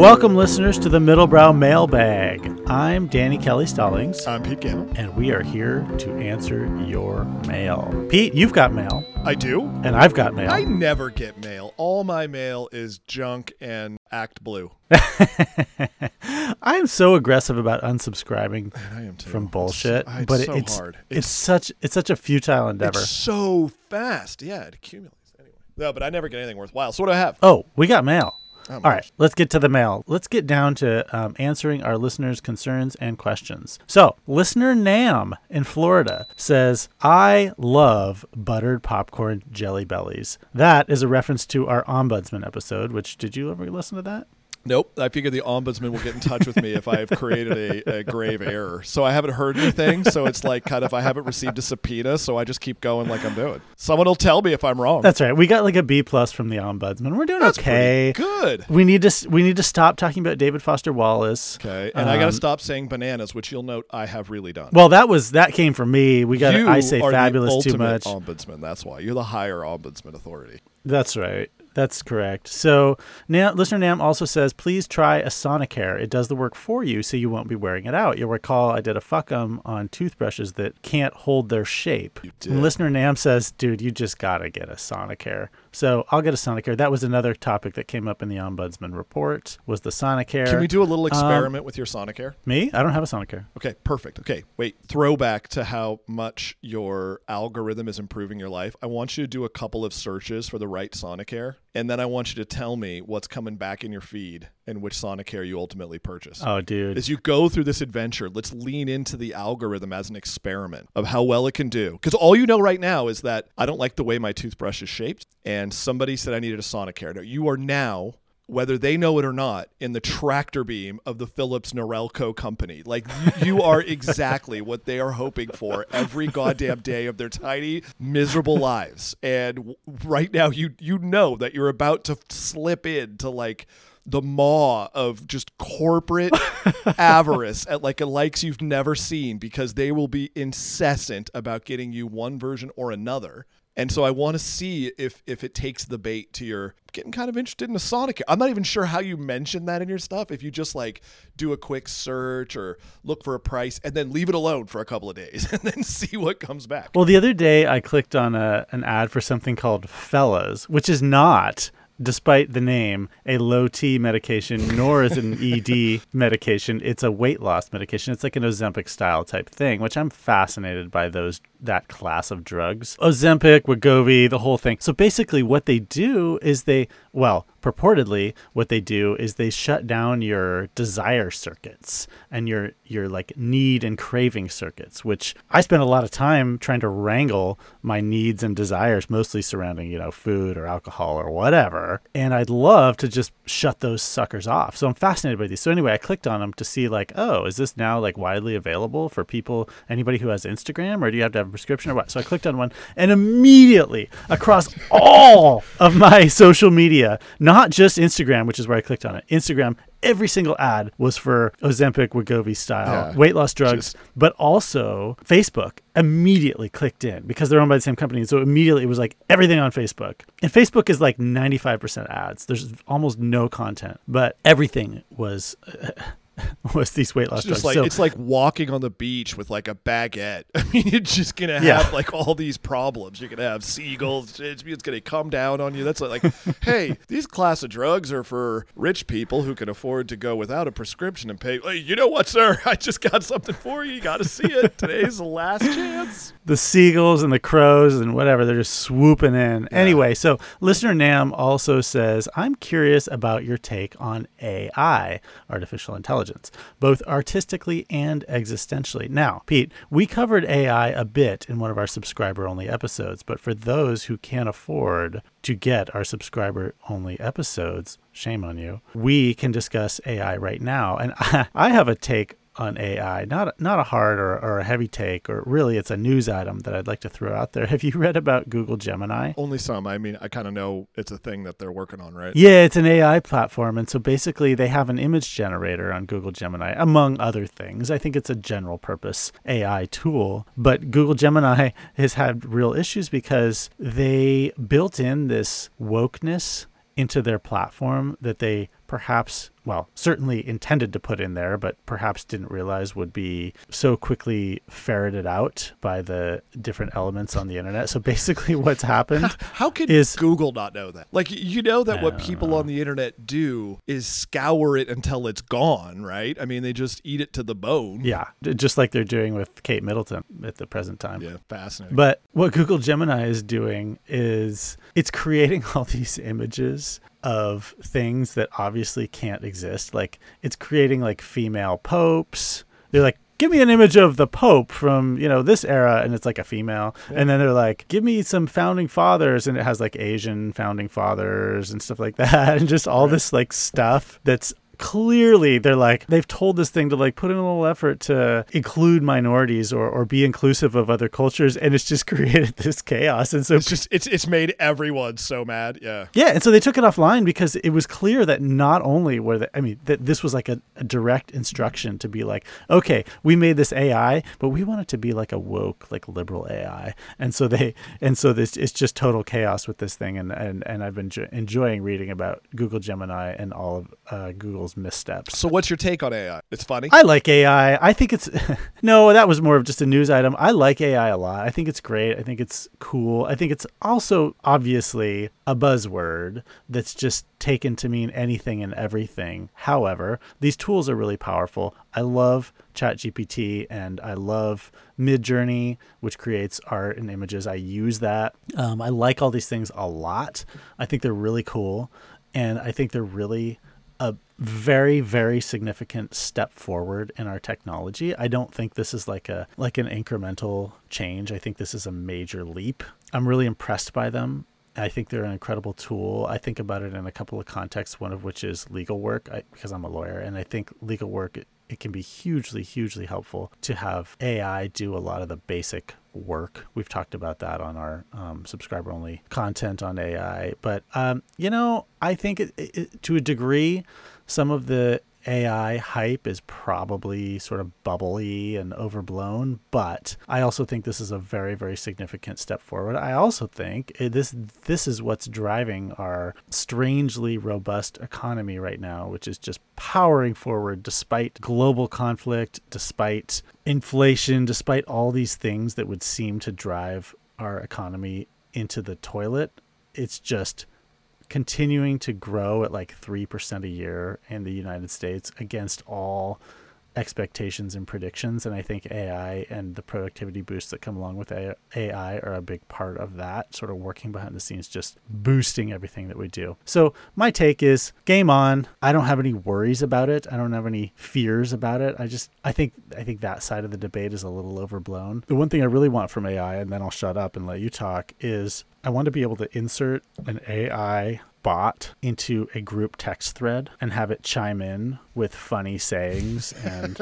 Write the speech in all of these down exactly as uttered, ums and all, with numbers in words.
Welcome, listeners, to the Middlebrow Mailbag. I'm Danny Kelly Stallings. I'm Pete Gamble. And we are here to answer your mail. Pete, you've got mail. I do? And I've got mail. I never get mail. All my mail is junk and Act Blue. I am so aggressive about unsubscribing I am too. from bullshit, it's, it's but so it's hard. It's, It's, such it's such a futile endeavor. it's so fast. Yeah, it accumulates anyway. No, but I never get anything worthwhile. So what do I have? Oh, we got mail. Oh, All my right, gosh. let's get to the mail. Let's get down to um, answering our listeners' concerns and questions. So, listener Nam in Florida says, I love buttered popcorn Jelly Bellies. That is a reference to our Ombudsman episode, which, did you ever listen to that? Nope. I figure the ombudsman will get in touch with me if I've created a, a grave error. So I haven't heard anything. So it's like kind of I haven't received a subpoena. So I just keep going like I'm doing. Someone will tell me if I'm wrong. That's right. We got like a B plus from the Ombudsman. We're doing That's okay. pretty good. We need to we need to stop talking about David Foster Wallace. Okay. And I got to Um, stop saying bananas, which you'll note I have really done. Well, that was that came from me. We got you I say are fabulous the too much. ultimate ombudsman. That's why you're the higher ombudsman authority. That's right. That's correct. So, now, listener Nam also says, please try a Sonicare. It does the work for you, so you won't be wearing it out. You'll recall I did a fuck 'em on toothbrushes that can't hold their shape. You did. And listener Nam says, dude, you just got to get a Sonicare. So, I'll get a Sonicare. That was another topic that came up in the Ombudsman report, was the Sonicare. Can we do a little Um, experiment with your Sonicare? Me? I don't have a Sonicare. Okay, perfect. Okay, wait. Throwback to how much your algorithm is improving your life. I want you to do a couple of searches for the right Sonicare, and then I want you to tell me what's coming back in your feed and which Sonicare you ultimately purchase. Oh, dude. As you go through this adventure, let's lean into the algorithm as an experiment of how well it can do. Because all you know right now is that I don't like the way my toothbrush is shaped, and somebody said I needed a Sonicare. Now, you are now, whether they know it or not, in the tractor beam of the Philips Norelco company. Like, you, you are exactly what they are hoping for every goddamn day of their tiny, miserable lives. And w- right now, you you know that you're about to slip into, like, the maw of just corporate avarice at like a likes you've never seen, because they will be incessant about getting you one version or another. And so I want to see if if it takes the bait to your getting kind of interested in a Sonicare. I'm not even sure how you mention that in your stuff. If you just like do a quick search or look for a price and then leave it alone for a couple of days and then see what comes back. Well, the other day I clicked on a an ad for something called Fellas, which is not, despite the name, a low T medication, nor is it an E D medication. It's a weight loss medication. It's like an Ozempic style type thing, which I'm fascinated by those that class of drugs. Ozempic, Wegovy, the whole thing. So basically what they do is they, well, purportedly what they do is they shut down your desire circuits and your your like need and craving circuits, which I spend a lot of time trying to wrangle my needs and desires, mostly surrounding, you know, food or alcohol or whatever. And I'd love to just shut those suckers off. So I'm fascinated by these. So anyway, I clicked on them to see like, oh, is this now like widely available for people, anybody who has Instagram, or do you have to have a prescription or what? So I clicked on one, and immediately across all of my social media, not just Instagram, which is where I clicked on it, Instagram, every single ad was for Ozempic, Wegovy style Yeah, weight loss drugs, just- but also Facebook immediately clicked in because they're owned by the same company. So immediately it was like everything on Facebook. And Facebook is like ninety-five percent ads. There's almost no content, but everything was was these weight loss It's just drugs. like So- it's like walking on the beach with like a baguette. I mean, you're just gonna have Yeah. like all these problems. You're gonna have seagulls. It's, it's gonna come down on you. That's like, hey, these class of drugs are for rich people who can afford to go without a prescription and pay. Hey, you know what, sir? I just got something for you. You got to see it. Today's the last chance. the seagulls and the crows and whatever, they're just swooping in. Anyway, so listener Nam also says, I'm curious about your take on A I, artificial intelligence, both artistically and existentially. Now, Pete, we covered A I a bit in one of our subscriber-only episodes, but for those who can't afford to get our subscriber-only episodes, shame on you, we can discuss A I right now. And I, I have a take on A I, not not a hard or, or a heavy take, or really it's a news item that I'd like to throw out there. Have you read about Google Gemini? Only some. I mean, I kind of know it's a thing that they're working on, right? Yeah, it's an A I platform. And so basically they have an image generator on Google Gemini, among other things. I think it's a general purpose A I tool. But Google Gemini has had real issues because they built in this wokeness into their platform that they perhaps well, certainly intended to put in there, but perhaps didn't realize would be so quickly ferreted out by the different elements on the internet. So basically what's happened How, how could is Google not know that? Like, you know that what I don't people know. on the internet do is scour it until it's gone, right? I mean, they just eat it to the bone. yeah, just like they're doing with Kate Middleton at the present time. Yeah, fascinating. But what Google Gemini is doing is it's creating all these images of things that obviously can't exist. Like it's creating like female popes. They're like, give me an image of the Pope from, you know, this era. And it's like a female. Yeah. And then they're like, give me some founding fathers. And it has like Asian founding fathers and stuff like that. And just all right. this like stuff that's clearly they're like, they've told this thing to like put in a little effort to include minorities or, or be inclusive of other cultures. And it's just created this chaos. And so it's just, it's, it's made everyone so mad. Yeah. Yeah. And so they took it offline because it was clear that not only were they, I mean, that this was like a, a direct instruction to be like, okay, we made this A I, but we want it to be like a woke, like liberal A I. And so they, and so this, it's just total chaos with this thing. And, and, and I've been jo- enjoying reading about Google Gemini and all of uh, Google's missteps. So what's your take on A I? It's funny. I like A I. I think it's no, that was more of just a news item. I like A I a lot. I think it's great. I think it's cool. I think it's also obviously a buzzword that's just taken to mean anything and everything. However, these tools are really powerful. I love ChatGPT and I love Midjourney, which creates art and images. I use that. Um, I like all these things a lot. I think they're really cool. And I think they're really a very, very significant step forward in our technology. I don't think this is like a like an incremental change. I think this is a major leap. I'm really impressed by them. I think they're an incredible tool. I think about it in a couple of contexts, one of which is legal work, I, because I'm a lawyer, and I think legal work, it, it can be hugely, hugely helpful to have A I do a lot of the basic work. We've talked about that on our um, subscriber-only content on A I. But, um, you know, I think it, it, to a degree, some of the A I hype is probably sort of bubbly and overblown, but I also think this is a very, very significant step forward. I also think this this is what's driving our strangely robust economy right now, which is just powering forward despite global conflict, despite inflation, despite all these things that would seem to drive our economy into the toilet. It's just continuing to grow at like three percent a year in the United States against all expectations and predictions. And I think A I and the productivity boosts that come along with A I are a big part of that, sort of working behind the scenes, just boosting everything that we do. So my take is game on. I don't have any worries about it. I don't have any fears about it. I just, I think, I think that side of the debate is a little overblown. The one thing I really want from A I, and then I'll shut up and let you talk, is I want to be able to insert an A I bot into a group text thread and have it chime in with funny sayings and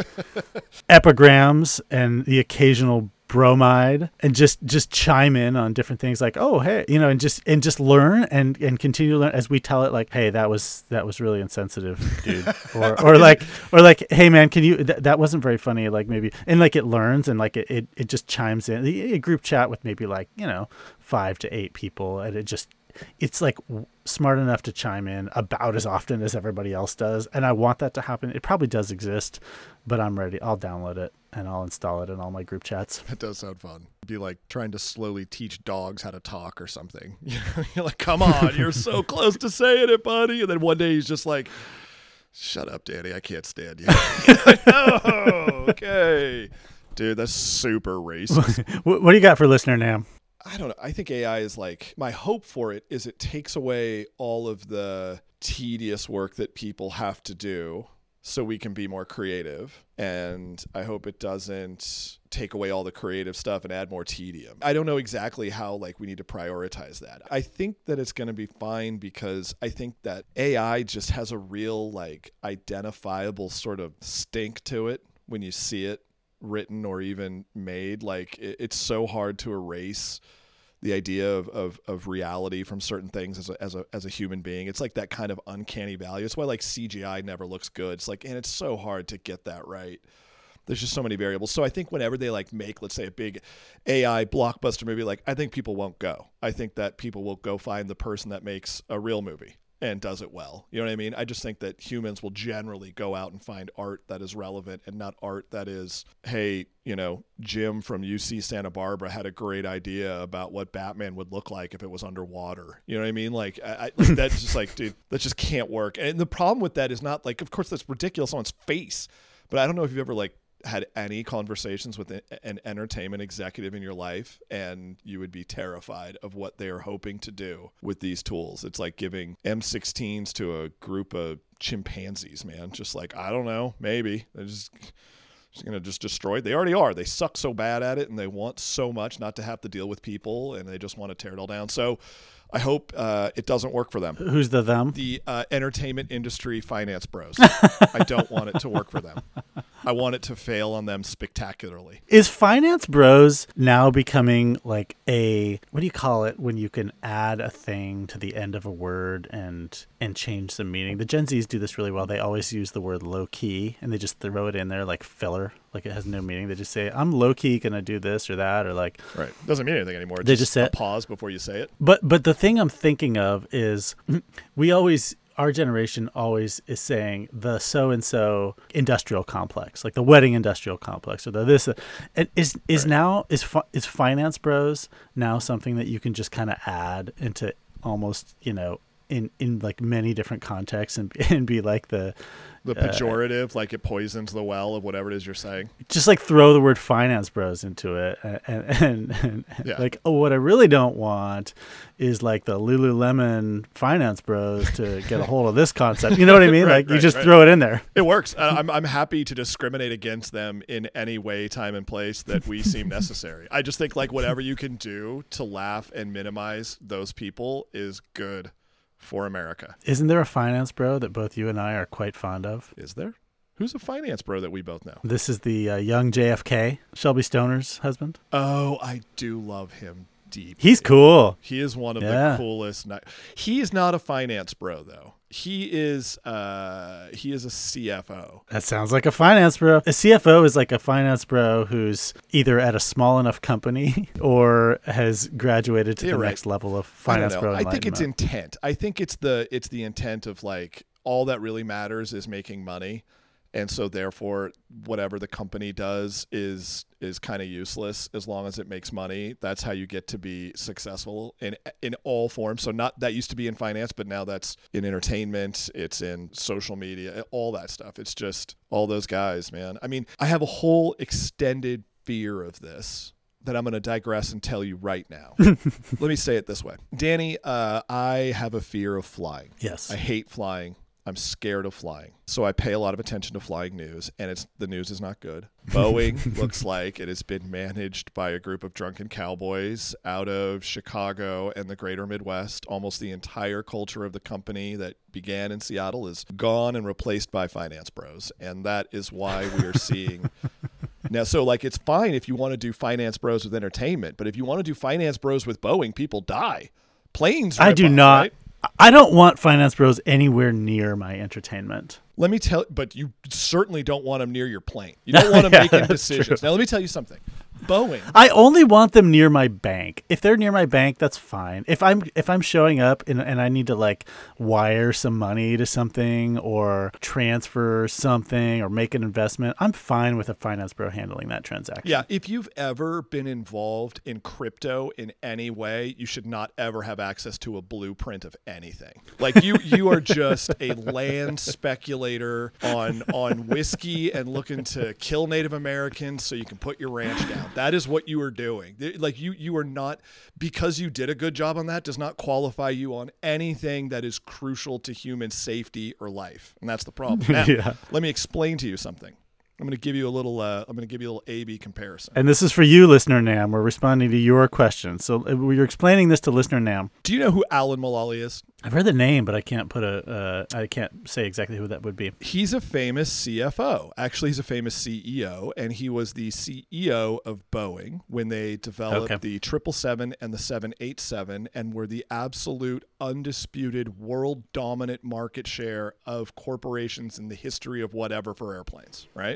epigrams and the occasional bromide, and just just chime in on different things like, oh hey, you know, and just and just learn and and continue to learn as we tell it, like, hey, that was that was really insensitive, dude, or or like or like, hey man, can you th- that wasn't very funny, like maybe, and like it learns and like it it, it just chimes in a group chat with maybe like, you know, five to eight people, and it just it's like smart enough to chime in about as often as everybody else does. And I want that to happen. It probably does exist, but I'm ready. I'll download it and I'll install it in all my group chats. That does sound fun. It'd be like trying to slowly teach dogs how to talk or something. You're like, come on, you're so close to saying it, buddy. And then one day he's just like, shut up, Danny. I can't stand you. Like, oh, okay. Dude, that's super racist. What do you got for listener Nam? I don't know. I think A I is like, my hope for it is it takes away all of the tedious work that people have to do so we can be more creative. And I hope it doesn't take away all the creative stuff and add more tedium. I don't know exactly how like we need to prioritize that. I think that it's going to be fine because I think that A I just has a real like identifiable sort of stink to it when you see it written or even made. Like it, it's so hard to erase the idea of, of, of reality from certain things as a, as a, as a human being. It's like that kind of uncanny value. It's why like C G I never looks good. It's like, and it's so hard to get that right. There's just so many variables. So I think whenever they like make, let's say, a big A I blockbuster movie, like I think people won't go. I think that people will go find the person that makes a real movie. and does it well. You know what I mean? I just think that humans will generally go out and find art that is relevant and not art that is, hey, you know, Jim from U C Santa Barbara had a great idea about what Batman would look like if it was underwater. You know what I mean? Like, I, I, like that's just like, dude, that just can't work. And the problem with that is not like, of course, that's ridiculous on its face, but I don't know if you've ever like had any conversations with an entertainment executive in your life, and you would be terrified of what they are hoping to do with these tools. It's like giving M sixteens to a group of chimpanzees, man. Just like, I don't know, maybe they're just, just going to just destroy it. They already are. They suck so bad at it, and they want so much not to have to deal with people, and they just want to tear it all down. So I hope uh, it doesn't work for them. Who's the them? The uh, entertainment industry finance bros. I don't want it to work for them. I want it to fail on them spectacularly. Is Finance Bros now becoming like a, what do you call it when you can add a thing to the end of a word and and change the meaning? The Gen Zs do this really well. They always use the word low key and they just throw it in there like filler, like it has no meaning. They just say, I'm low key going to do this or that, or like. Right. Doesn't mean anything anymore. It's they just, just say a pause before you say it. But but the thing I'm thinking of is we always, our generation always is saying the so-and-so industrial complex, like the wedding industrial complex or the this. And is is Right. now, is fi- is Finance Bros now something that you can just kind of add into almost, you know, in, in like many different contexts and, and be like the, The pejorative, uh, like it poisons the well of whatever it is you're saying. just like throw the word Finance Bros into it. And, and, and Yeah. like, oh, what I really don't want is like the Lululemon Finance Bros to get a hold of this concept. You know what I mean? Right, like you right, just right. throw it in there. It works. I- I'm I'm happy to discriminate against them in any way, time, and place that we seem necessary. I just think like whatever you can do to laugh and minimize those people is good for America. Isn't there a Finance Bro that both you and I are quite fond of? Is there? Who's a finance bro that we both know? This is the uh, young J F K, Shelby Stoner's husband. Oh, I do love him deep. He's cool. He is one of Yeah. the coolest. Ni- he is not a finance bro though. He is uh he is a C F O. That sounds like a finance bro. A C F O is like a finance bro who's either at a small enough company or has graduated to You're the right. next level of I don't finance know. bro. I think it's enlightenment. intent. I think it's the it's the intent of like all that really matters is making money. And so therefore whatever the company does is is kind of useless as long as it makes money. That's how you get to be successful in in all forms. So not that used to be in finance, but now that's in entertainment, it's in social media, all that stuff. It's just all those guys, man. I mean, I have a whole extended fear of this that I'm going to digress and tell you right now. Let me say it this way. Danny, uh, I have a fear of flying. Yes. I hate flying. I'm scared of flying. So I pay a lot of attention to flying news, and it's the news is not good. Boeing looks like it has been managed by a group of drunken cowboys out of Chicago and the greater Midwest. Almost the entire culture of the company that began in Seattle is gone and replaced by finance bros. And that is why we are seeing now. So like, it's fine if you want to do finance bros with entertainment, but if you want to do finance bros with Boeing, people die. Planes. I rip do off, not. right? I don't want finance bros anywhere near my entertainment. Let me tell, but you certainly don't want them near your plane. You don't want them Yeah, making that's decisions. true. Now, let me tell you something. Boeing. I only want them near my bank. If they're near my bank, that's fine. If I'm if I'm showing up and, and I need to like wire some money to something or transfer something or make an investment, I'm fine with a finance bro handling that transaction. Yeah, if you've ever been involved in crypto in any way, you should not ever have access to a blueprint of anything. Like you, you are just a land speculator on on whiskey and looking to kill Native Americans so you can put your ranch down. That is what you are doing. Like you, you are not, because you did a good job on that does not qualify you on anything that is crucial to human safety or life, and that's the problem. Now, Yeah. let me explain to you something. I'm going to give you a little. Uh, I'm going to give you a little A B comparison. And this is for you, listener Nam. We're responding to your question. So uh, we're explaining this to listener Nam. Do you know who Alan Mulally is? I've heard the name, but I can't put a. Uh, I can't say exactly who that would be. He's a famous C F O. Actually, he's a famous C E O, and he was the C E O of Boeing when they developed Okay. the triple seven and the seven eighty-seven, and were the absolute undisputed world dominant market share of corporations in the history of whatever for airplanes. Right.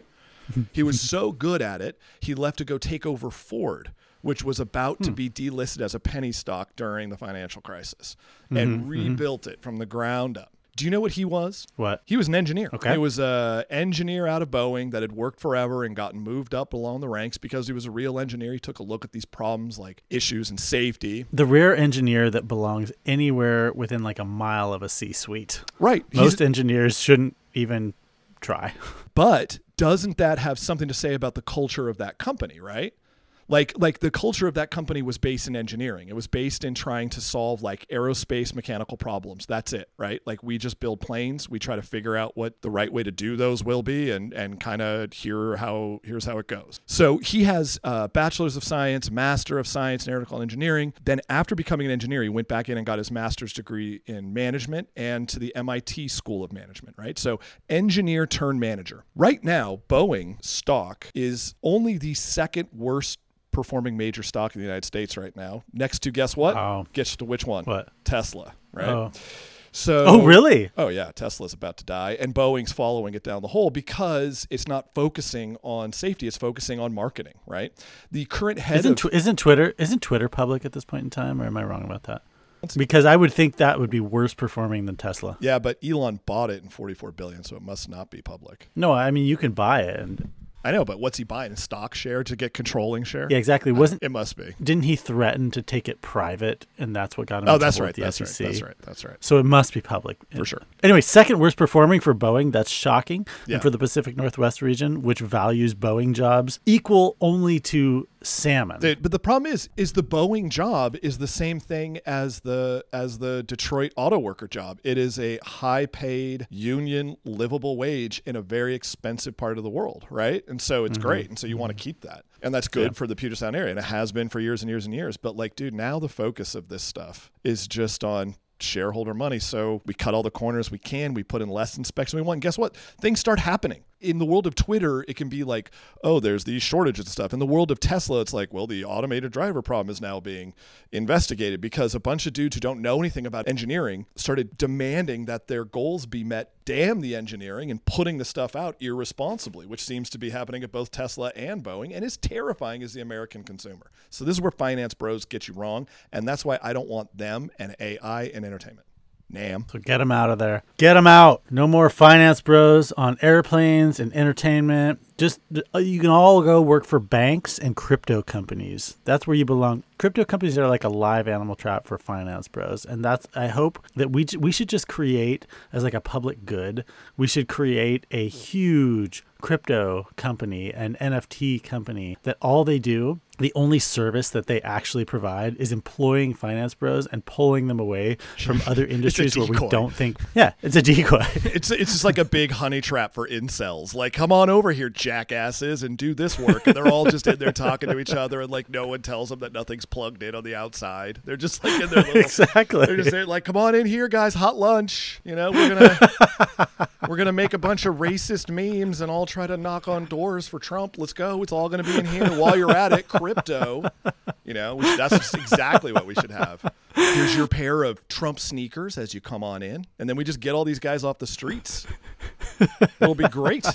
He was so good at it, he left to go take over Ford, which was about to be delisted as a penny stock during the financial crisis, and Mm-hmm, rebuilt mm-hmm. it from the ground up. Do you know what he was? What? He was an engineer. Okay. He was an engineer out of Boeing that had worked forever and gotten moved up along the ranks because he was a real engineer. He took a look at these problems like issues and safety. The rare engineer that belongs anywhere within like a mile of a C-suite. Right. Most He's, engineers shouldn't even try. But doesn't that have something to say about the culture of that company, right? Like, like the culture of that company was based in engineering. It was based in trying to solve like aerospace mechanical problems. That's it, right? Like we just build planes. We try to figure out what the right way to do those will be, and and kind of here how here's how it goes. So he has a bachelor's of science, master of science in aeronautical engineering. Then after becoming an engineer, he went back in and got his master's degree in management and to the M I T School of Management, right? So engineer turned manager. Right now, Boeing stock is only the second worst performing major stock in the United States right now. Next to guess what? Oh. Guess to which one? What? Tesla, right? Oh. So Oh, really? Oh yeah, Tesla's about to die, and Boeing's following it down the hole because it's not focusing on safety; it's focusing on marketing, right? The current head Isn't of tw- isn't Twitter isn't Twitter public at this point in time, or am I wrong about that? Because I would think that would be worse performing than Tesla. yeah, but Elon bought it in forty-four billion dollars, so it must not be public. No, I mean you can buy it, and I know, but what's he buying? A stock share to get controlling share? yeah, exactly. Wasn't It must be. didn't he threaten to take it private, and that's what got him? Oh, in that's trouble right. with the That's S E C? right. That's right. That's right. So it must be public. For sure. Anyway, second worst performing for Boeing. That's shocking. Yeah. And for the Pacific Northwest region, which values Boeing jobs equal only to salmon. The- but the problem is, is the Boeing job is the same thing as the as the Detroit auto worker job. It is a high-paid, union, livable wage in a very expensive part of the world, right? And so it's Mm-hmm. great, and so you want to keep that, and that's good Yeah. for the Puget Sound area, and it has been for years and years and years. But like, dude, now the focus of this stuff is just on shareholder money. So we cut all the corners we can. We put in less inspection we want. And guess what? Things start happening. In the world of Twitter, it can be like, oh, there's these shortages and stuff. In the world of Tesla, it's like, well, the automated driver problem is now being investigated because a bunch of dudes who don't know anything about engineering started demanding that their goals be met, damn the engineering, and putting the stuff out irresponsibly, which seems to be happening at both Tesla and Boeing and is terrifying as the American consumer. So this is where finance bros get you wrong. And that's why I don't want them and A I and entertainment. Nam. So get them out of there. Get them out. No more finance bros on airplanes and entertainment. Just you can all go work for banks and crypto companies. That's where you belong. Crypto companies are like a live animal trap for finance bros, and that's I hope that we we should just create as like a public good. We should create a huge crypto company, an N F T company that all they do, the only service that they actually provide is employing finance bros and pulling them away from other industries where we decoy. don't think. Yeah, it's a decoy. It's it's just like a big honey trap for incels. Like, come on over here, jackasses, and do this work. And they're all just in there talking to each other, and like no one tells them that nothing's plugged in on the outside. They're just like in their little Exactly. They're just there, like, come on in here, guys, hot lunch. You know, we're gonna we're gonna make a bunch of racist memes and all try to knock on doors for Trump. Let's go. It's all gonna be in here. While you're at it, crypto. You know, we should, that's just exactly what we should have. Here's your pair of Trump sneakers as you come on in, and then we just get all these guys off the streets. It'll be great.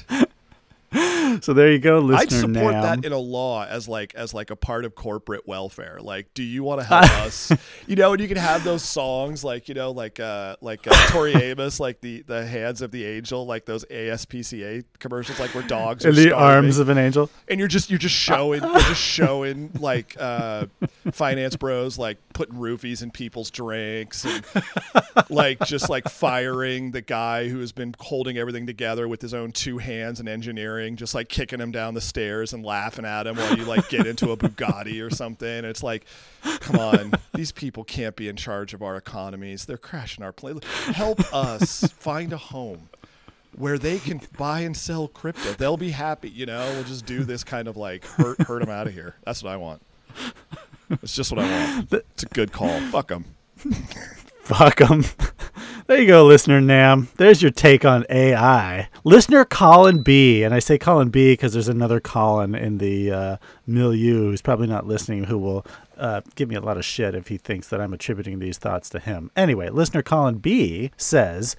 So there you go, listener. I'd support Nam. that in a law as like as like a part of corporate welfare. Like, do you want to help us? You know, and you can have those songs like, you know, like uh like uh, Tori Amos, like the the hands of the angel, like those A S P C A commercials, like where dogs are In the starving. arms of an angel. And you're just you're just showing you're just showing like uh, finance bros like putting roofies in people's drinks and like just like firing the guy who has been holding everything together with his own two hands and engineering, just like kicking him down the stairs and laughing at him while you like get into a Bugatti or something. And it's like, come on, these people can't be in charge of our economies. They're crashing our plane. Help us find a home where they can buy and sell crypto. They'll be happy, you know. We'll just do this kind of like hurt hurt them out of here. That's what I want. It's just what I want. It's a good call. Fuck them. Fuck them. There you go, listener Nam. There's your take on A I. Listener Colin B, and I say Colin B because there's another Colin in the uh, milieu who's probably not listening, who will uh, give me a lot of shit if he thinks that I'm attributing these thoughts to him. Anyway, listener Colin B says,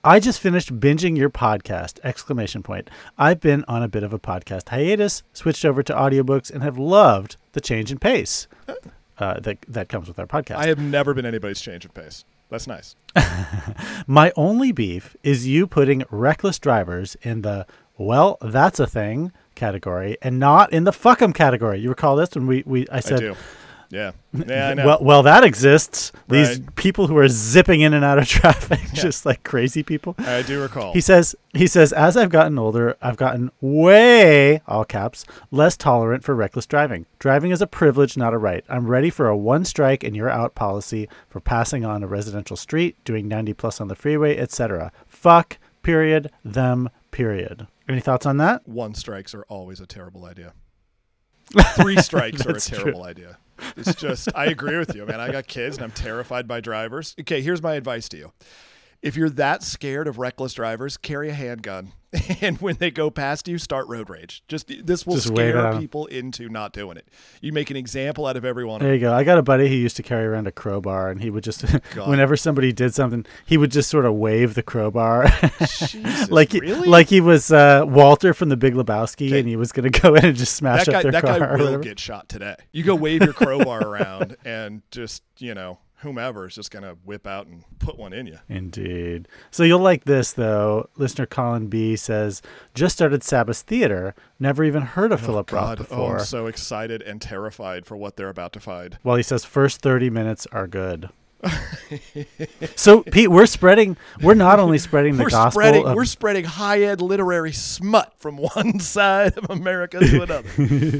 I just finished binging your podcast! Exclamation point. I've been on a bit of a podcast hiatus, switched over to audiobooks, and have loved the change in pace uh, that that comes with our podcast. I have never been anybody's change of pace. That's nice. My only beef is you putting reckless drivers in the, well, that's a thing category and not in the fuck 'em category. You recall this when we, we I said, I do. Yeah. Yeah, I know. Well, well, that exists. These Right. people who are zipping in and out of traffic, just like crazy people. I do recall. He says, he says, as I've gotten older, I've gotten way, all caps, less tolerant for reckless driving. Driving is a privilege, not a right. I'm ready for a one strike and you're out policy for passing on a residential street, doing ninety plus on the freeway, et cetera. Fuck, period, them, period. Any thoughts on that? One strikes are always a terrible idea. Three strikes are a terrible true. idea. It's just, I agree with you, man. I got kids and I'm terrified by drivers. Okay, here's my advice to you. If you're that scared of reckless drivers, carry a handgun. And when they go past you, start road rage. Just this will Just scare people into not doing it. You make an example out of everyone. There you go. I got a buddy who used to carry around a crowbar, and he would just, whenever somebody did something, he would just sort of wave the crowbar, Jesus, like he, really? like he was uh, Walter from The Big Lebowski, okay. and he was going to go in and just smash that guy, up their that car. That guy will get shot today. You go wave your crowbar around, and just you know. Whomever is just going to whip out and put one in you. Indeed. So you'll like this, though. Listener Colin B. says, just started Sabbath Theater. Never even heard of oh, Philip God. Roth before. Oh, I'm so excited and terrified for what they're about to find. Well, he says first thirty minutes are good. So, Pete, we're spreading, we're not only spreading the we're gospel. Spreading, of, we're spreading high-end literary smut from one side of America to another.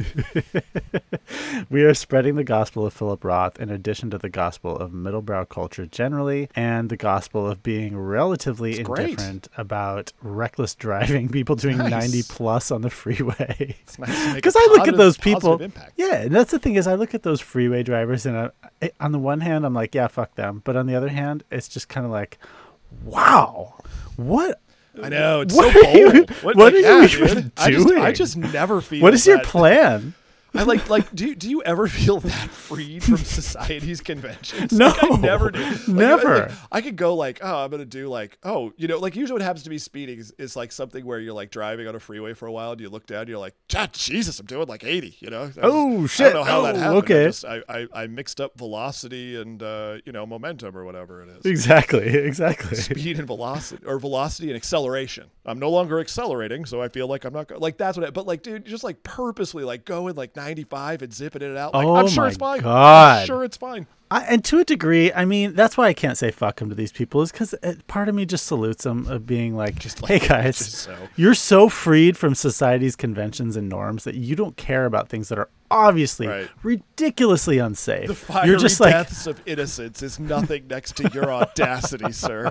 We are spreading the gospel of Philip Roth in addition to the gospel of middlebrow culture generally and the gospel of being relatively it's indifferent great. about reckless driving, people doing nice. ninety plus on the freeway. It's nice because I look at those people. Impact. Yeah, and that's the thing is I look at those freeway drivers and I, on the one hand I'm like, yeah, fuck them. But on the other hand, it's just kind of like, wow, what? I know, it's what so bold. You, what what like, are yeah, you even dude, I doing? just, I just never feel What is that. your plan? I like like do you, do you ever feel that freed from society's conventions? No, like, I never do. Like, never. I, like, I could go like, oh, I'm gonna do like, oh, you know, like usually what happens to me speeding is, is like something where you're like driving on a freeway for a while and you look down, and you're like, ah, Jesus, I'm doing like eighty. You know? I oh was, shit! I don't know how oh, that happened. Okay. I, just, I, I I mixed up velocity and uh, you know momentum or whatever it is. Exactly. Exactly. Speed and velocity, or velocity and acceleration. I'm no longer accelerating, so I feel like I'm not go- like that's what. I, but like, dude, just like purposely like going like ninety-five and zipping it out. Like, oh I'm sure my it's fine. God. I'm sure it's fine. I, and to a degree, I mean, that's why I can't say fuck them to these people is because part of me just salutes them of being like, just like hey guys, so. You're so freed from society's conventions and norms that you don't care about things that are obviously right. ridiculously unsafe. The fiery You're just like, deaths of innocence is nothing next to your audacity, sir.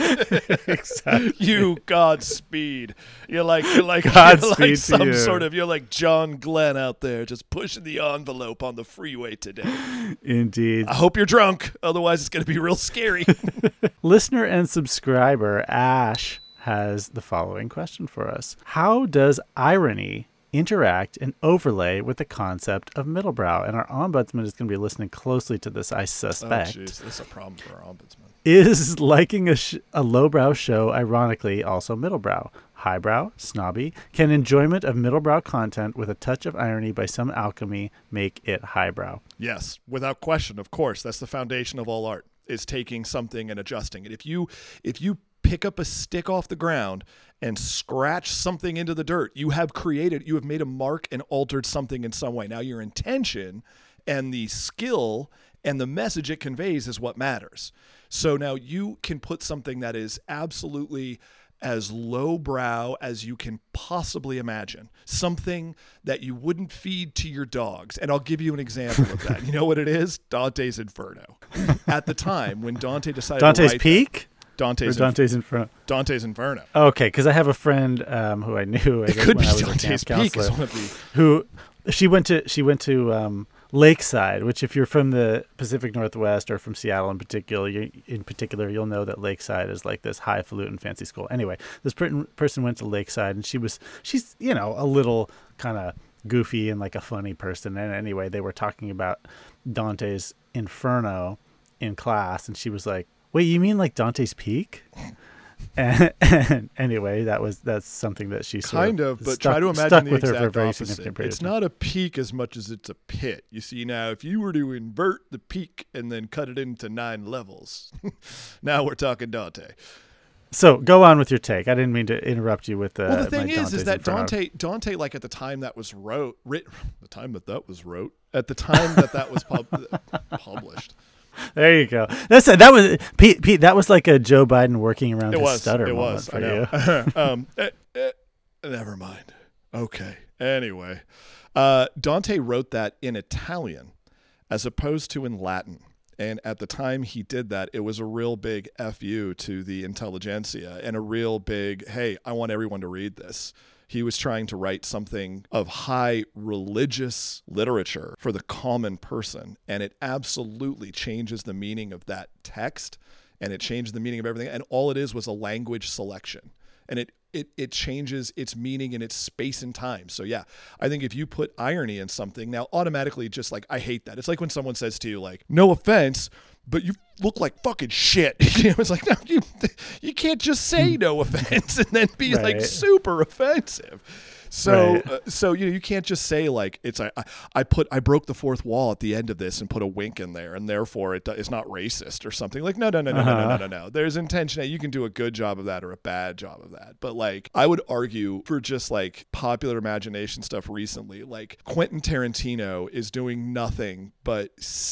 Exactly. You Godspeed. You're like you're like, Godspeed you're like to some you. sort of you're like John Glenn out there just pushing the envelope on the freeway today. Indeed. I hope you're drunk, otherwise it's going to be real scary. Listener and subscriber Ash has the following question for us. How does irony interact and overlay with the concept of middlebrow? And our ombudsman is going to be listening closely to this, I suspect. Oh, jeez, this is a problem for our ombudsman. Is liking a, sh- a lowbrow show ironically also middlebrow? Highbrow, snobby? Can enjoyment of middlebrow content with a touch of irony by some alchemy make it highbrow? Yes, without question, of course. That's the foundation of all art, is taking something and adjusting it. If you if you pick up a stick off the ground and scratch something into the dirt, you have created, you have made a mark and altered something in some way. Now your intention and the skill and the message it conveys is what matters. So now you can put something that is absolutely as lowbrow as you can possibly imagine, something that you wouldn't feed to your dogs. And I'll give you an example of that. You know what it is? Dante's Inferno. At the time when Dante decided Dante's to write Peak? that, Dante's, or Dante's Inferno. Dante's Inferno. Okay, because I have a friend um, who I knew. I It guess, could when be I was Dante's a camp Peak. counselor, Is one of the... who she went to. She went to um, Lakeside, which if you're from the Pacific Northwest or from Seattle in particular, you, in particular, you'll know that Lakeside is like this highfalutin fancy school. Anyway, this per- person went to Lakeside, and she was she's you know a little kind of goofy and like a funny person. And anyway, they were talking about Dante's Inferno in class, and she was like, "Wait, you mean like Dante's Peak?" And, and anyway, that was that's something that she sort Kind of, but stuck, try to imagine stuck the with her for a exact very opposite. significant period It's of time. not a peak as much as it's a pit. You see, now if you were to invert the peak and then cut it into nine levels, now we're talking Dante. So go on with your take. I didn't mean to interrupt you with the. Well, the thing my is, Dante's is that Inferno. Dante, Dante, like at the time that was wrote, writ, the time that that was wrote, at the time that that was pub- published. There you go. That's that was Pete. Pete, that was like a Joe Biden working around It his was. stutter It moment was. for I know. you. um, eh, eh, never mind. Okay. Anyway, uh, Dante wrote that in Italian as opposed to in Latin. And at the time he did that, it was a real big F you to the intelligentsia and a real big, hey, I want everyone to read this. He was trying to write something of high religious literature for the common person. And it absolutely changes the meaning of that text. And it changed the meaning of everything. And all it is was a language selection. And it it it changes its meaning in its space and time. So yeah, I think if you put irony in something, now automatically just like, I hate that. It's like when someone says to you like, no offense, but you look like fucking shit. You know, it's like, no, you, you can't just say no offense and then be Right. like super offensive. So, Right. uh, so you know, you can't just say like it's I, I put I broke the fourth wall at the end of this and put a wink in there, and therefore it it's not racist or something. Like no, no, no, no, Uh-huh. no, no, no, no, no. There's intention. You can do a good job of that or a bad job of that. But like, I would argue for just like popular imagination stuff recently, like Quentin Tarantino is doing nothing but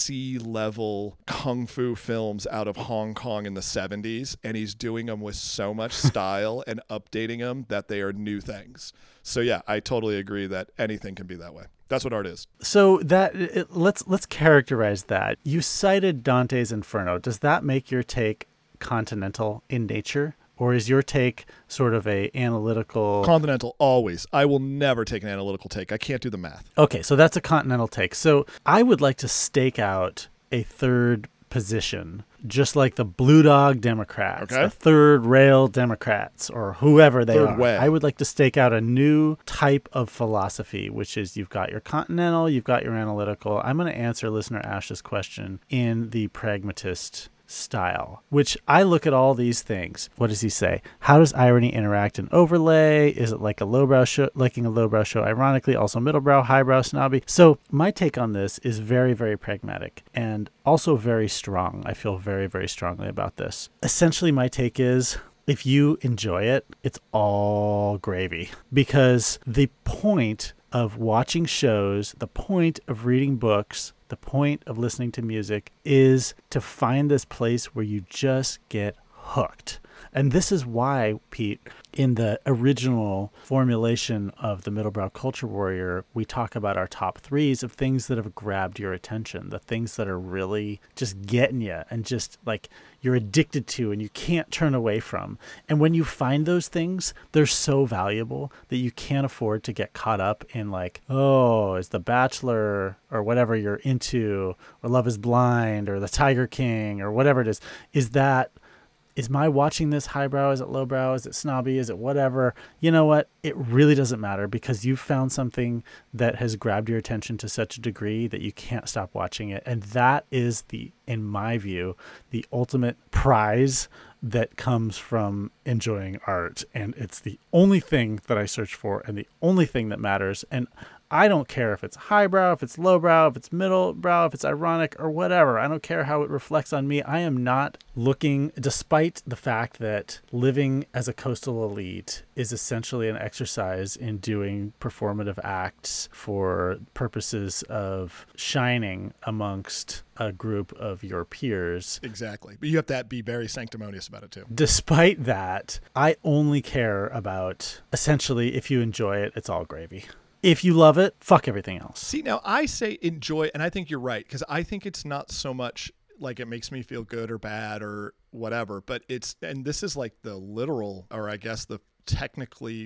C-level kung fu films out of Hong Kong in the seventies, and he's doing them with so much style and updating them that they are new things. So yeah, I totally agree that anything can be that way. That's what art is. So that it, let's let's characterize that. You cited Dante's Inferno. Does that make your take continental in nature, or is your take sort of a analytical? Continental, always. I will never take an analytical take. I can't do the math. Okay, so that's a continental take. So I would like to stake out a third position, just like the Blue Dog Democrats, Okay. the Third Rail Democrats, or whoever they Third are. way. I would like to stake out a new type of philosophy, which is you've got your continental, you've got your analytical. I'm going to answer listener Ash's question in the pragmatist style, which I look at all these things. What does he say? How does irony interact and overlay? Is it like a lowbrow show, liking a lowbrow show ironically, also middlebrow, highbrow, snobby? So my take on this is very, very pragmatic and also very strong. I feel very, very strongly about this. Essentially, my take is if you enjoy it, it's all gravy, because the point of watching shows, the point of reading books, the point of listening to music is to find this place where you just get hooked. And this is why, Pete, in the original formulation of the Middlebrow Culture Warrior, we talk about our top threes of things that have grabbed your attention, the things that are really just getting you and just like you're addicted to and you can't turn away from. And when you find those things, they're so valuable that you can't afford to get caught up in like, oh, is The Bachelor or whatever you're into, or Love is Blind or The Tiger King or whatever it is, is that Is my watching this highbrow? Is it lowbrow? Is it snobby? Is it whatever? You know what? It really doesn't matter, because you've found something that has grabbed your attention to such a degree that you can't stop watching it. And that is the, in my view, the ultimate prize that comes from enjoying art. And it's the only thing that I search for and the only thing that matters. And I don't care if it's highbrow, if it's lowbrow, if it's middlebrow, if it's ironic or whatever. I don't care how it reflects on me. I am not looking, despite the fact that living as a coastal elite is essentially an exercise in doing performative acts for purposes of shining amongst a group of your peers. Exactly. But you have to be very sanctimonious about it too. Despite that, I only care about, essentially, if you enjoy it, it's all gravy. If you love it, fuck everything else. See, now I say enjoy, and I think you're right, because I think it's not so much like it makes me feel good or bad or whatever, but it's, and this is like the literal, or I guess the technically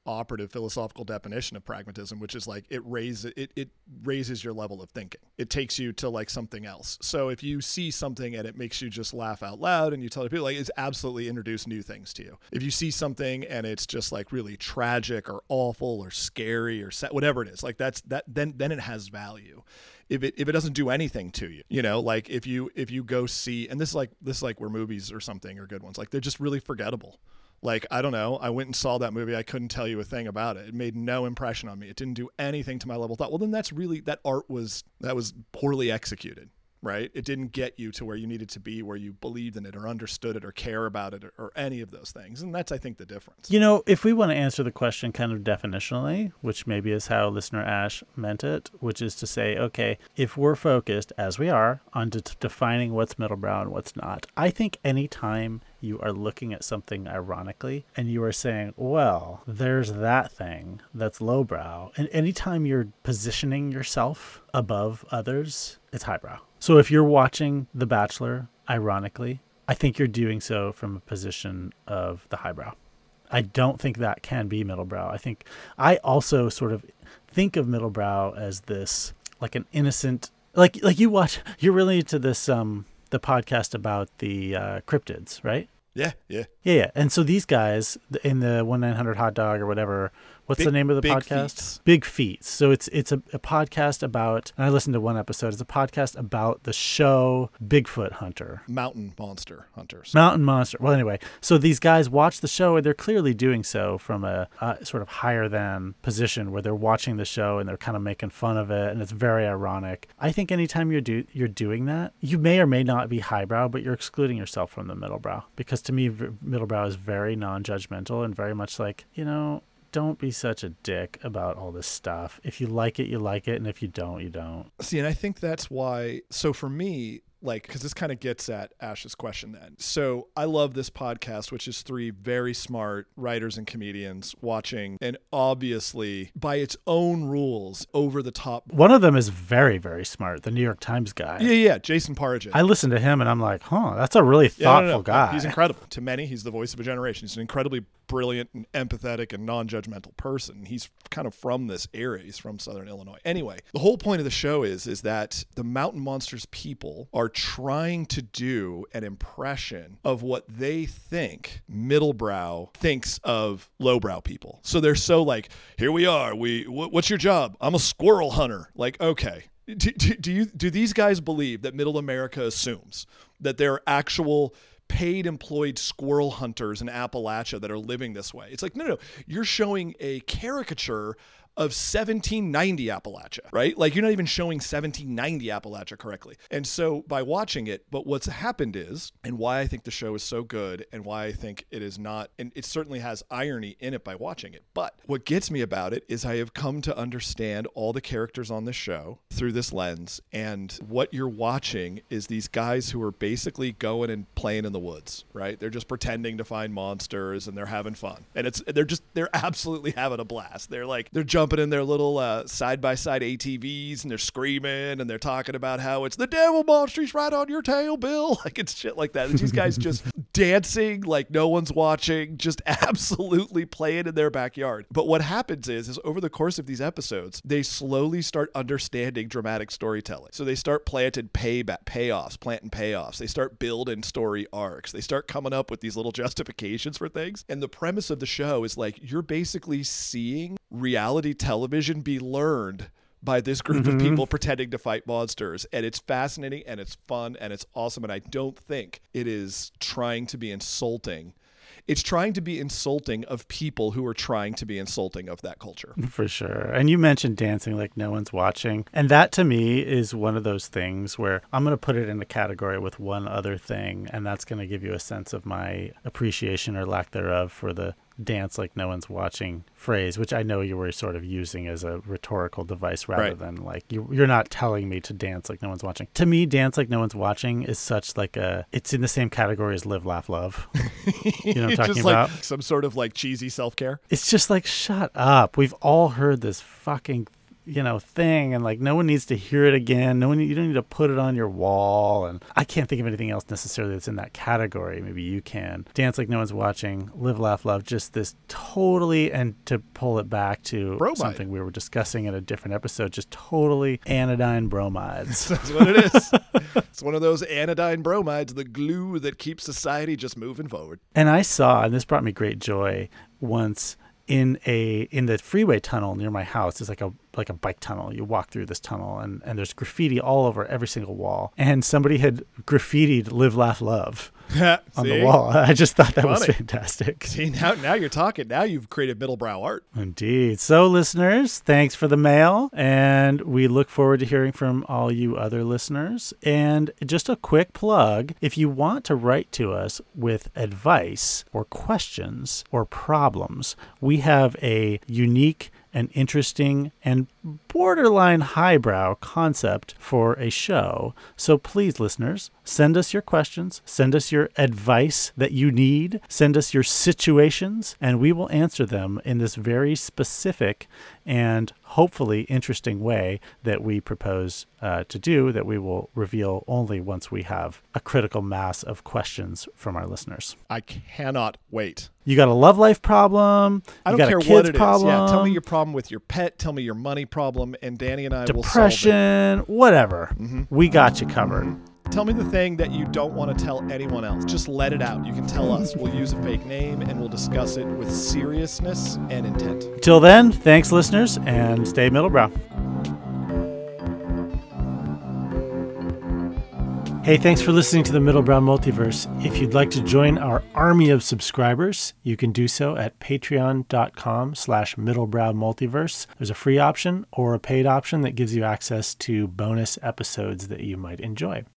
operative philosophical definition of pragmatism, which is like it raises it, it raises your level of thinking. It takes you to like something else. So if you see something and it makes you just laugh out loud and you tell people, like, it's absolutely introduced new things to you. If you see something and it's just like really tragic or awful or scary or sad, whatever it is, like that's that then then it has value. If it if it doesn't do anything to you, you know, like if you if you go see, and this is like this is like where movies or something are good ones, like they're just really forgettable. Like, I don't know, I went and saw that movie. I couldn't tell you a thing about it. It made no impression on me. It didn't do anything to my level of thought. Well, then that's really, that art was, that was poorly executed, right? It didn't get you to where you needed to be, where you believed in it or understood it or care about it or, or any of those things. And that's, I think, the difference. You know, if we want to answer the question kind of definitionally, which maybe is how listener Ash meant it, which is to say, okay, if we're focused, as we are, on de- defining what's middlebrow and what's not, I think anytime you are looking at something ironically and you are saying, well, there's that thing that's lowbrow, and anytime you're positioning yourself above others, it's highbrow. So if you're watching The Bachelor, ironically, I think you're doing so from a position of the highbrow. I don't think that can be middlebrow. I think I also sort of think of middlebrow as this, like an innocent, like like you watch, you're really into this, um, the podcast about the uh, cryptids, right? Yeah, yeah. Yeah, yeah. And so these guys in the one nine hundred Hot Dog or whatever, what's Big, the name of the Big podcast? Feats. Big Feats. So it's it's a, a podcast about, and I listened to one episode, it's a podcast about the show Bigfoot Hunter. Mountain monster hunters. Mountain monster. Well, anyway, so these guys watch the show and they're clearly doing so from a, a sort of higher than position where they're watching the show and they're kind of making fun of it and it's very ironic. I think anytime you're do you're doing that, you may or may not be highbrow, but you're excluding yourself from the middlebrow, because to me, v- middlebrow is very non-judgmental and very much like, you know, don't be such a dick about all this stuff. If you like it, you like it. And if you don't, you don't. See, and I think that's why, so for me, like, because this kind of gets at Ash's question then. So I love this podcast, which is three very smart writers and comedians watching, and obviously, by its own rules, over the top. One of them is very, very smart, the New York Times guy. Yeah, yeah, Jason Paragin. I listen to him and I'm like, huh, that's a really thoughtful yeah, no, no, no. guy. He's incredible. To many, he's the voice of a generation. He's an incredibly brilliant and empathetic and non-judgmental person. He's kind of from this area. He's from Southern Illinois. Anyway, the whole point of the show is, is that the Mountain Monsters people are trying to do an impression of what they think middlebrow thinks of lowbrow people. So they're so like, here we are. We, wh- what's your job? I'm a squirrel hunter. Like, okay. Do, do, do you do these guys believe that Middle America assumes that there are actual paid employed squirrel hunters in Appalachia that are living this way? It's like, no, no, you're showing a caricature of seventeen ninety Appalachia, right? Like, you're not even showing seventeen ninety Appalachia correctly. And so by watching it, but what's happened is, and why I think the show is so good and why I think it is not, and it certainly has irony in it by watching it, but what gets me about it is I have come to understand all the characters on this show through this lens. And what you're watching is these guys who are basically going and playing in the woods, right? They're just pretending to find monsters and they're having fun. And it's, they're just, they're absolutely having a blast. They're like, they're jumping in their little uh, side-by-side A T Vs and they're screaming and they're talking about how it's the devil monster, he's right on your tail, Bill. Like, it's shit like that. And these guys just dancing like no one's watching, just absolutely playing in their backyard. But what happens is, is over the course of these episodes, they slowly start understanding dramatic storytelling. So they start planting payback, payoffs, planting payoffs. They start building story arcs. They start coming up with these little justifications for things. And the premise of the show is like, you're basically seeing reality television be learned by this group mm-hmm. of people pretending to fight monsters. And it's fascinating and it's fun and it's awesome. And I don't think it is trying to be insulting. It's trying to be insulting of people who are trying to be insulting of that culture. For sure. And you mentioned dancing like no one's watching. And that to me is one of those things where I'm going to put it in a category with one other thing. And that's going to give you a sense of my appreciation or lack thereof for the dance like no one's watching phrase, which I know you were sort of using as a rhetorical device rather right. than like you, you're not telling me to dance like no one's watching. To me, dance like no one's watching is such like a, it's in the same category as live, laugh, love. You know what I'm talking just about? Like some sort of like cheesy self-care. It's just like, shut up. We've all heard this fucking you know, thing, and like no one needs to hear it again. No one, you don't need to put it on your wall. And I can't think of anything else necessarily that's in that category. Maybe you can. Dance Like No One's Watching, Live, Laugh, Love, just this totally, and to pull it back to Bromide. Something we were discussing in a different episode, just totally anodyne bromides. That's what it is. It's one of those anodyne bromides, the glue that keeps society just moving forward. And I saw, and this brought me great joy, once in a in the freeway tunnel near my house. It's like a like a bike tunnel. You walk through this tunnel, and, and there's graffiti all over every single wall. And somebody had graffitied "Live, Laugh, Love" on the wall. I just thought that Funny. was fantastic. See, now, now you're talking. Now you've created middlebrow art. Indeed. So, listeners, thanks for the mail, and we look forward to hearing from all you other listeners. And just a quick plug, if you want to write to us with advice or questions or problems, we have a unique and interesting and borderline highbrow concept for a show. So please, listeners, send us your questions, send us your advice that you need, send us your situations, and we will answer them in this very specific and hopefully interesting way that we propose uh, to do, that we will reveal only once we have a critical mass of questions from our listeners. I cannot wait. You got a love life problem. I don't you got care a kids what it problem, is. Yeah, tell me your problem with your pet. Tell me your money problem, and Danny and I will solve it. Depression, whatever. Mm-hmm. We got you covered. Mm-hmm. Tell me the thing that you don't want to tell anyone else. Just let it out. You can tell us. We'll use a fake name, and we'll discuss it with seriousness and intent. Till then, thanks, listeners, and stay middlebrow. Hey, thanks for listening to the Middlebrow Multiverse. If you'd like to join our army of subscribers, you can do so at patreon.com slash middlebrow multiverse. There's a free option or a paid option that gives you access to bonus episodes that you might enjoy.